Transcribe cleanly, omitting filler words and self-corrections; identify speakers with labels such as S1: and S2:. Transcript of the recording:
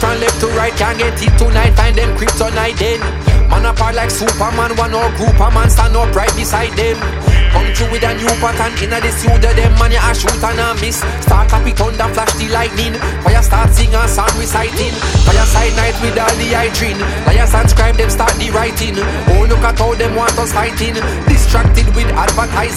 S1: from left to right, can't get it tonight. Find them kryptonite then. Man apart like Superman, one or group a man stand up right beside them. Come through with a new pattern inna the suit of them, man, you a shoot and a miss. Start up it thunder, flash the lightning. Fire start sing and song reciting. Fire side night with all the hydrant. Liars and scribe them start the writing. Oh, look at how them want us fighting. Distracted with advertising.